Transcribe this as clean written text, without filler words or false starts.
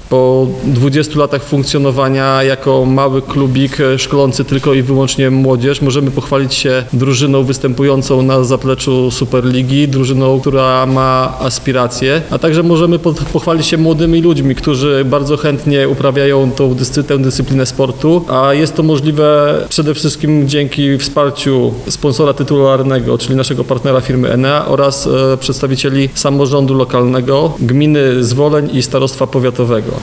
Po 20 latach funkcjonowania jako mały klubik szkolący tylko i wyłącznie młodzież możemy pochwalić się drużyną występującą na zapleczu Superligi, drużyną, która ma aspiracje, a także możemy pochwalić się młodymi ludźmi, którzy bardzo chętnie uprawiają tę dyscyplinę sportu, a jest to możliwe przede wszystkim dzięki wsparciu sponsora tytularnego, czyli naszego partnera firmy Enea oraz przedstawicieli samorządu lokalnego, gminy Zwoleń i starostwa powiatowego.